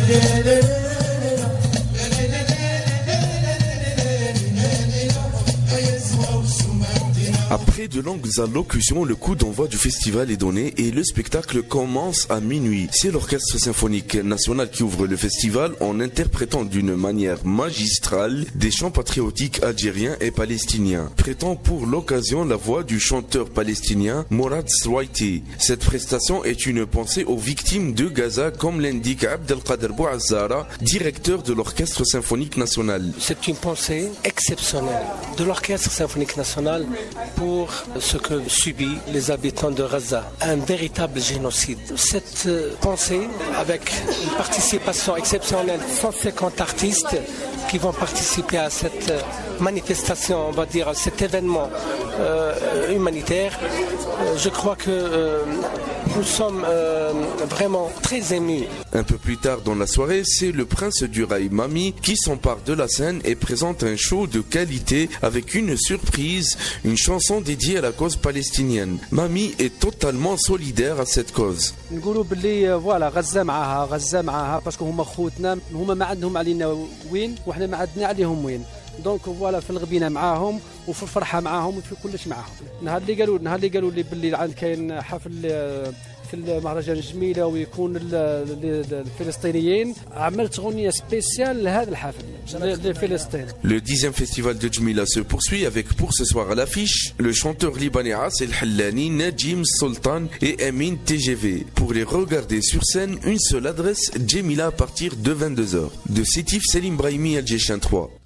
Après de longues allocutions, le coup d'envoi du festival est donné et le spectacle commence à minuit. C'est l'Orchestre Symphonique National qui ouvre le festival en interprétant d'une manière magistrale des chants patriotiques algériens et palestiniens, prêtant pour l'occasion la voix du chanteur palestinien Mourad Srouaiti. Cette prestation est une pensée aux victimes de Gaza, comme l'indique Abdelkader Bouazzara, directeur de l'Orchestre Symphonique National. C'est une pensée exceptionnelle de l'Orchestre Symphonique National pour ce que subissent les habitants de Gaza, un véritable génocide. Cette pensée, avec une participation exceptionnelle, 150 artistes qui vont participer à cette manifestation, on va dire, à cet événement humanitaire, je crois que nous sommes vraiment très émus. Un peu plus tard dans la soirée, c'est le prince du rail Mami qui s'empare de la scène et présente un show de qualité avec une surprise, une chanson dédiée à la cause palestinienne. Mami est totalement solidaire à cette cause. نقولوا باللي فوالا غزة معاها باسكو هما خوتنا هما ما عندهم علينا وين وحنا ما عندنا عليهم وين دونك فوالا في الغبينه معاهم وفي الفرحه معاهم وفي كلش معاهم. نهار اللي قالوا لي باللي عند كاين حفل في المهرجان الجميله ويكون الفلسطينيين عملت اغنيه سبيسيال لهذا الحفل لفلسطين. Le 10e festival de Djmila se poursuit avec pour ce soir à l'affiche le chanteur libanais Asel Hallani, Najim Sultan et Amin TGV. Pour les regarder sur scène, une seule adresse, Djmila à partir de 22h. De Sétif, Selim Brahimi, Alger 3.